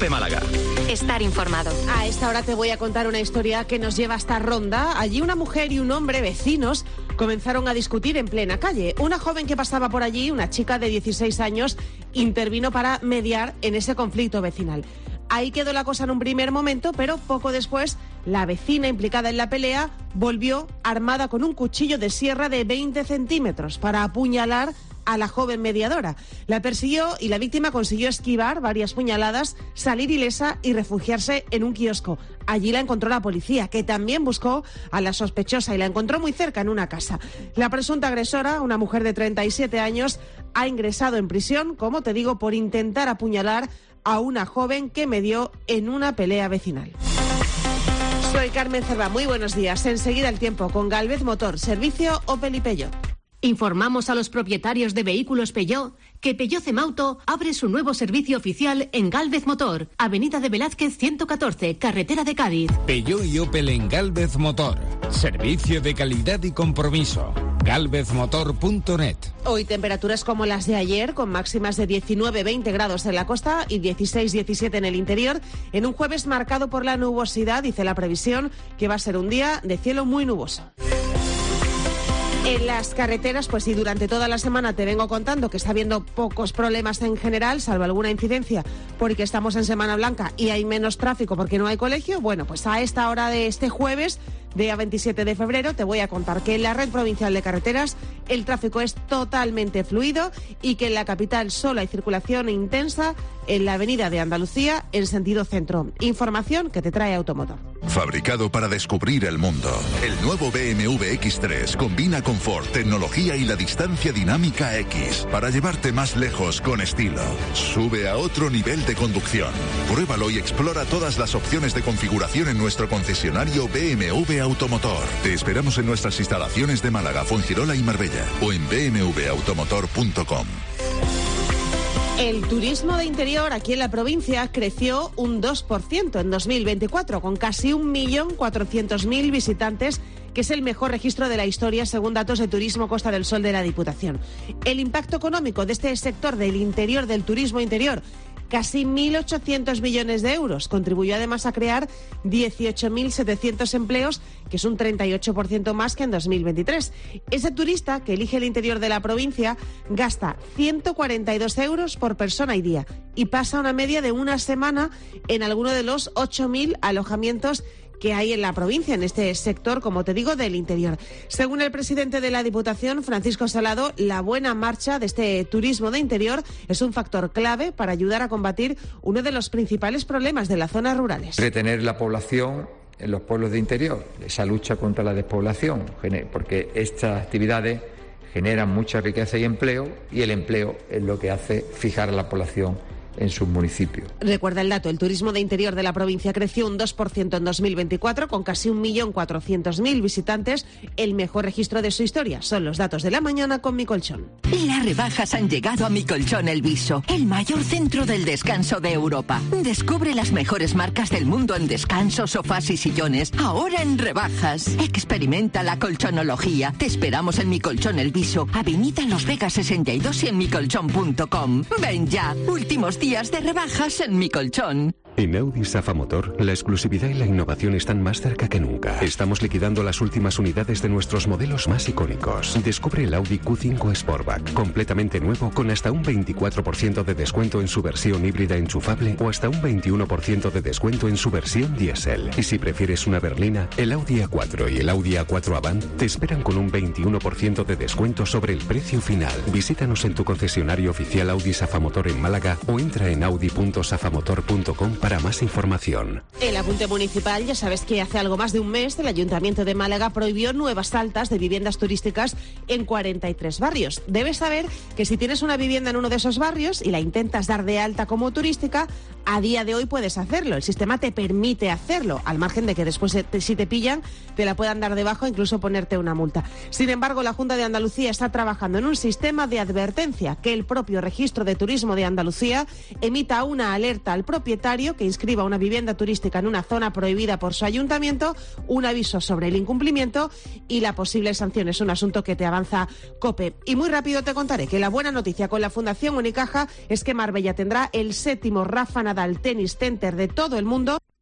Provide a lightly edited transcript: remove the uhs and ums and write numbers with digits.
COPE Málaga. Estar informado. A esta hora te voy a contar una historia que nos lleva hasta Ronda. Allí una mujer y un hombre, vecinos, comenzaron a discutir en plena calle. Una joven que pasaba por allí, una chica de 16 años, intervino para mediar en ese conflicto vecinal. Ahí quedó la cosa en un primer momento, pero poco después la vecina implicada en la pelea volvió armada con un cuchillo de sierra de 20 centímetros para apuñalar a la joven mediadora. La persiguió y la víctima consiguió esquivar varias puñaladas, salir ilesa y refugiarse en un kiosco. Allí la encontró la policía, que también buscó a la sospechosa y la encontró muy cerca en una casa. La presunta agresora, una mujer de 37 años, ha ingresado en prisión, como te digo, por intentar apuñalar a una joven que medió en una pelea vecinal. Soy Carmen Cerva, muy buenos días. Enseguida el tiempo con Gálvez Motor, servicio Opel y Peugeot. Informamos a los propietarios de vehículos Peugeot que Peugeot Cemauto abre su nuevo servicio oficial en Gálvez Motor, Avenida de Velázquez 114, carretera de Cádiz. Peugeot y Opel en Gálvez Motor. Servicio de calidad y compromiso. galvezmotor.net. Hoy temperaturas como las de ayer, con máximas de 19-20 grados en la costa y 16-17 en el interior, en un jueves marcado por la nubosidad, dice la previsión, que va a ser un día de cielo muy nuboso. En las carreteras, pues sí, durante toda la semana te vengo contando que está habiendo pocos problemas en general, salvo alguna incidencia, porque estamos en Semana Blanca y hay menos tráfico porque no hay colegio. Bueno, pues a esta hora de este jueves, día 27 de febrero, te voy a contar que en la red provincial de carreteras el tráfico es totalmente fluido y que en la capital solo hay circulación intensa en la avenida de Andalucía en sentido centro. Información que te trae Automotor. Fabricado para descubrir el mundo. El nuevo BMW X3 combina confort, tecnología y la distancia dinámica X para llevarte más lejos con estilo. Sube a otro nivel de conducción. Pruébalo y explora todas las opciones de configuración en nuestro concesionario BMW Automotor. Te esperamos en nuestras instalaciones de Málaga, Fuengirola y Marbella o en bmwautomotor.com. El turismo de interior aquí en la provincia creció un 2% en 2024, con casi 1.400.000 visitantes, que es el mejor registro de la historia según datos de Turismo Costa del Sol de la Diputación. El impacto económico de este sector del interior, del turismo interior, casi 1.800 millones de euros. Contribuyó además a crear 18.700 empleos, que es un 38% más que en 2023. Ese turista que elige el interior de la provincia gasta 142 euros por persona y día y pasa una media de una semana en alguno de los 8.000 alojamientos que hay en la provincia, en este sector, como te digo, del interior. Según el presidente de la Diputación, Francisco Salado, la buena marcha de este turismo de interior es un factor clave para ayudar a combatir uno de los principales problemas de las zonas rurales. Retener la población en los pueblos de interior, esa lucha contra la despoblación, porque estas actividades generan mucha riqueza y empleo, y el empleo es lo que hace fijar a la población en sus municipios. Recuerda el dato, el turismo de interior de la provincia creció un 2% en 2024, con casi 1.400.000 visitantes, el mejor registro de su historia. Son los datos de la mañana con Mi Colchón. Las rebajas han llegado a Mi Colchón El Viso, el mayor centro del descanso de Europa. Descubre las mejores marcas del mundo en descansos, sofás y sillones, ahora en rebajas. Experimenta la colchonología. Te esperamos en Mi Colchón El Viso, Avenida Los Vegas 62 y en micolchón.com. Ven ya, últimos días de rebajas en Mi Colchón. En Audi Safa Motor, la exclusividad y la innovación están más cerca que nunca. Estamos liquidando las últimas unidades de nuestros modelos más icónicos. Descubre el Audi Q5 Sportback, completamente nuevo, con hasta un 24% de descuento en su versión híbrida enchufable o hasta un 21% de descuento en su versión diésel. Y si prefieres una berlina, el Audi A4 y el Audi A4 Avant te esperan con un 21% de descuento sobre el precio final. Visítanos en tu concesionario oficial Audi Safa Motor en Málaga o entra en audi.safamotor.com para más información. El apunte municipal, ya sabes que hace algo más de un mes el Ayuntamiento de Málaga prohibió nuevas altas de viviendas turísticas en 43 barrios. Debes saber que si tienes una vivienda en uno de esos barrios y la intentas dar de alta como turística, a día de hoy puedes hacerlo. El sistema te permite hacerlo, al margen de que después, si te pillan, te la puedan dar de baja o incluso ponerte una multa. Sin embargo, la Junta de Andalucía está trabajando en un sistema de advertencia, que el propio Registro de Turismo de Andalucía emita una alerta al propietario municipio que inscriba una vivienda turística en una zona prohibida por su ayuntamiento, un aviso sobre el incumplimiento y la posible sanción. Es un asunto que te avanza COPE. Y muy rápido te contaré que la buena noticia con la Fundación Unicaja es que Marbella tendrá el 7º Rafa Nadal Tennis Center de todo el mundo.